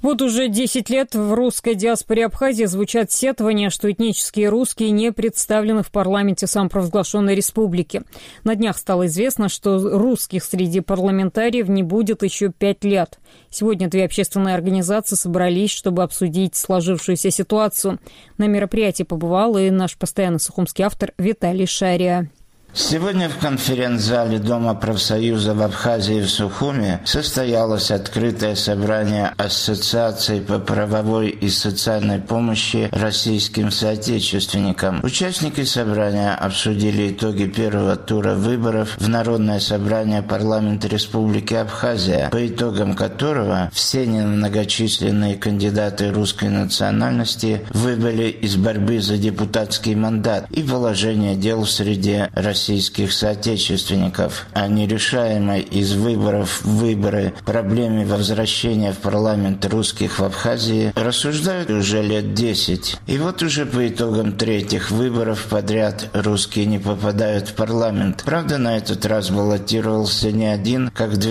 Вот уже 10 лет в русской диаспоре Абхазии звучат сетования, что этнические русские не представлены в парламенте самопровозглашенной республики. На днях стало известно, что русских среди парламентариев не будет еще 5 лет. Сегодня две общественные организации собрались, чтобы обсудить сложившуюся ситуацию. На мероприятии побывал и наш постоянный сухумский автор Виталий Шария. Сегодня в конференц-зале Дома профсоюза в Абхазии в Сухуме состоялось открытое собрание Ассоциации по правовой и социальной помощи российским соотечественникам. Участники собрания обсудили итоги первого тура выборов в Народное собрание парламента Республики Абхазия, по итогам которого все немногочисленные кандидаты русской национальности выбыли из борьбы за депутатский мандат и положение дел в среде российских соотечественников. О нерешаемой из выборов в выборы проблеме возвращения в парламент русских в Абхазии рассуждают уже лет 10. И вот уже по итогам третьих выборов подряд русские не попадают в парламент. Правда, на этот раз баллотировался не один, как в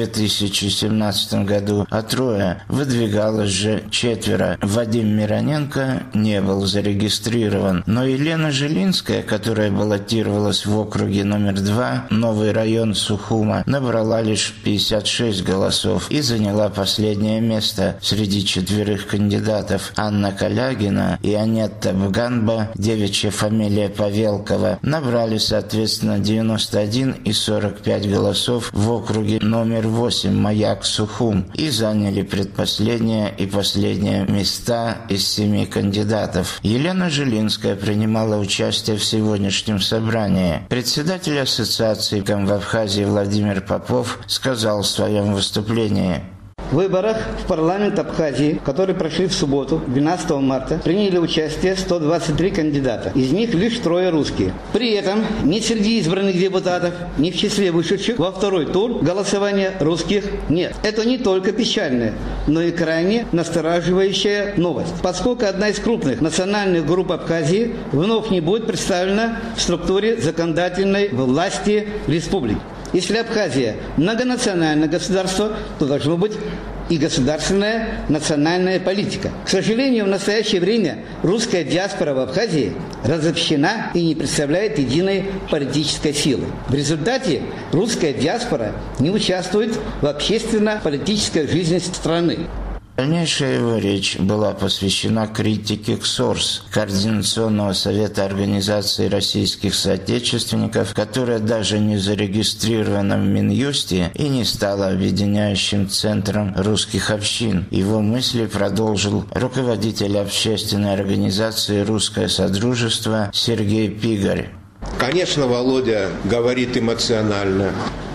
2017 году, а трое. Выдвигалось же 4. Вадим Мироненко не был зарегистрирован. Но Елена Жилинская, которая баллотировалась в округе номер 2, новый район Сухума, набрала лишь 56 голосов и заняла последнее место среди 4 кандидатов. Анна Калягина и Анетта Бганба, девичья фамилия Павелкова, набрали соответственно 91 и 45 голосов в округе номер 8 Маяк Сухум и заняли предпоследнее и последнее места из 7 кандидатов. Елена Жилинская принимала участие в сегодняшнем собрании. Председатель Ассоциации в Абхазии Владимир Попов сказал в своем выступлении: В выборах в парламент Абхазии, которые прошли в субботу, 12 марта, приняли участие 123 кандидата. Из них лишь 3 русские. При этом ни среди избранных депутатов, ни в числе вышедших во второй тур голосования русских нет. Это не только печальная, но и крайне настораживающая новость, поскольку одна из крупных национальных групп Абхазии вновь не будет представлена в структуре законодательной власти республики. Если Абхазия многонациональное государство, то должно быть и государственная национальная политика. К сожалению, в настоящее время русская диаспора в Абхазии разобщена и не представляет единой политической силы. В результате русская диаспора не участвует в общественно-политической жизни страны. Дальнейшая его речь была посвящена критике КСОРС, Координационного совета организации российских соотечественников, которая даже не зарегистрирована в Минюсте и не стала объединяющим центром русских общин. Его мысли продолжил руководитель общественной организации «Русское Содружество» Сергей Пигарь. Конечно, Володя говорит эмоционально.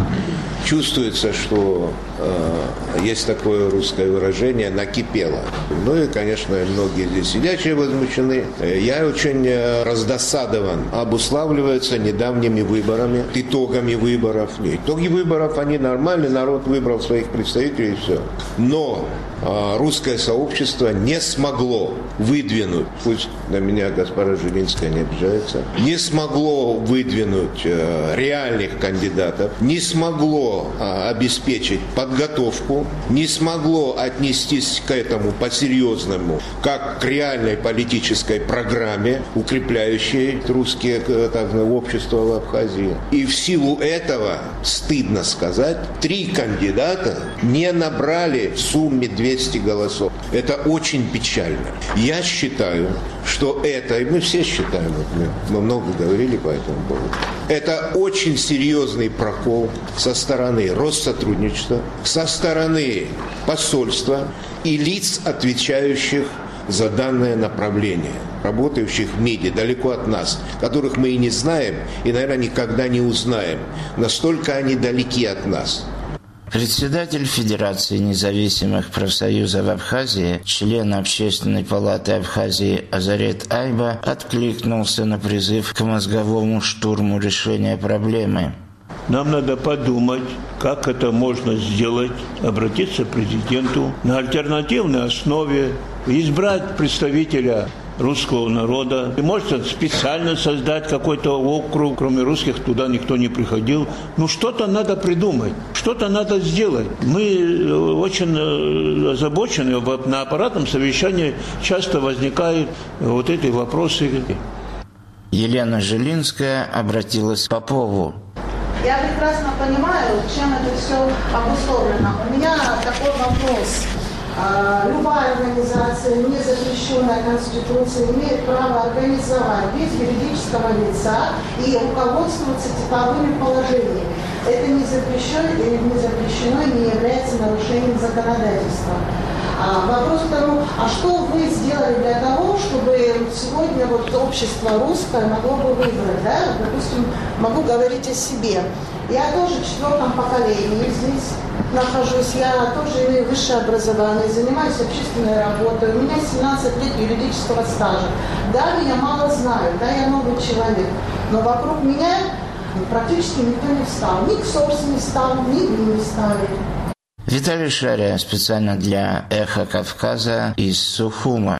Чувствуется, что есть такое русское выражение «накипело». Ну и, конечно, многие здесь сидящие возмущены. Я очень раздосадован. Обуславливается недавними выборами, итогами выборов. Итоги выборов, они нормальные, народ выбрал своих представителей и все. Но русское сообщество не смогло выдвинуть, пусть на меня госпожа Жилинская не обижается, не смогло выдвинуть реальных кандидатов, не смогло обеспечить подготовку, не смогло отнестись к этому по-серьезному, как к реальной политической программе, укрепляющей русское общество в Абхазии. И в силу этого, стыдно сказать, 3 кандидата не набрали в сумме 200 голосов. Это очень печально. Я считаю, что это, и мы все считаем, мы много говорили по этому поводу, это очень серьезный прокол со стороны Россотрудничества, со стороны посольства и лиц, отвечающих за данное направление, работающих в МИДе, далеко от нас, которых мы и не знаем, и, наверное, никогда не узнаем. Настолько они далеки от нас. Председатель Федерации независимых профсоюзов Абхазии, член Общественной палаты Абхазии Азарет Айба откликнулся на призыв к мозговому штурму решения проблемы. Нам надо подумать, как это можно сделать, обратиться к президенту на альтернативной основе, избрать представителя русского народа. И может специально создать какой-то округ, кроме русских туда никто не приходил. Ну что-то надо придумать, что-то надо сделать. Мы очень озабочены, на аппаратном совещании часто возникают вот эти вопросы. Елена Жилинская обратилась к Попову. Я прекрасно понимаю, чем это все обусловлено. У меня такой вопрос. Любая организация, не запрещенная Конституцией, имеет право организовать без юридического лица и руководствоваться типовыми положениями. Это не запрещено и не является нарушением законодательства. Вопрос к тому, а что вы сделали для того, чтобы сегодня общество русское могло бы выбрать, да? Допустим, могу говорить о себе. Я тоже в 4-м поколении здесь нахожусь, я тоже имею высшее образование, занимаюсь общественной работой, у меня 17 лет юридического стажа. Да, меня мало знают, да, я новый человек, но вокруг меня практически никто не встал. Ни КСОРС не встал, ни вы не встали. Виталий Шария специально для «Эхо Кавказа» из Сухума.